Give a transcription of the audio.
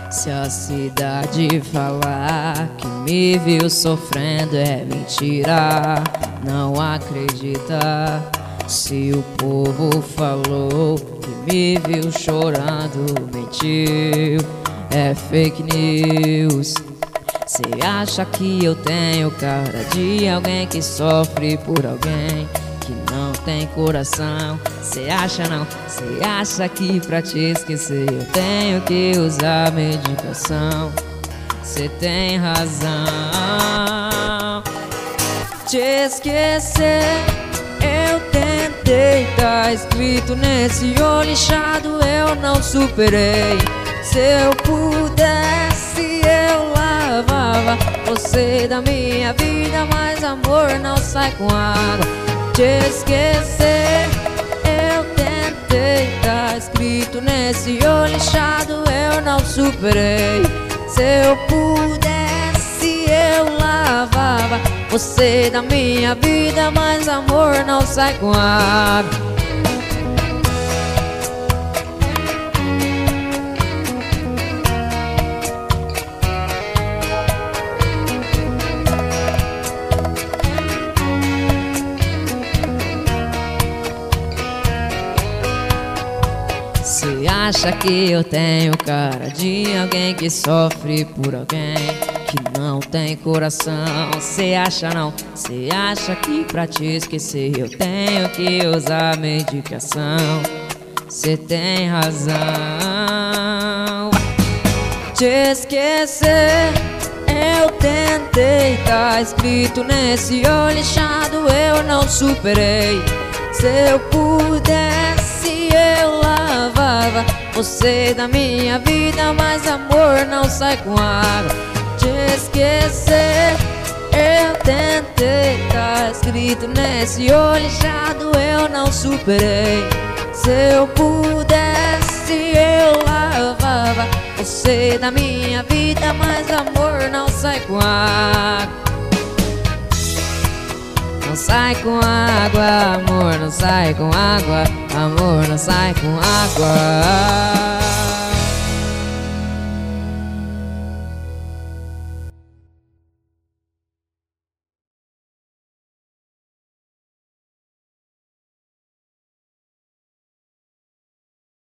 Se a cidade falar que me viu sofrendo é mentira, não acredita. Se o povo falou que me viu chorando, mentiu, é fake news. Cê acha que eu tenho cara de alguém que sofre por alguém que não tem coração? Cê acha não? Cê acha que pra te esquecer eu tenho que usar medicação? Cê tem razão. Te esquecer eu tentei, tá escrito nesse olho inchado, eu não superei. Se eu pudesse eu lavava você da minha vida, mas amor não sai com água. Te esquecer eu tentei, tá escrito nesse olho inchado, eu não superei. Se eu pudesse eu lavava você da minha vida, mas amor não sai com água. Cê acha que eu tenho cara de alguém que sofre por alguém que não tem coração? Cê acha não? Cê acha que pra te esquecer eu tenho que usar medicação? Cê tem razão. Te esquecer eu tentei, tá escrito nesse olho inchado, eu não superei. Se eu pudesse eu lavava você da minha vida, mas amor não sai com água. Te esquecer eu tentei, tá escrito nesse olho inchado, eu não superei. Se eu pudesse eu lavava você da minha vida, mas amor não sai com água. Não sai com água, amor não sai com água, amor não sai com água.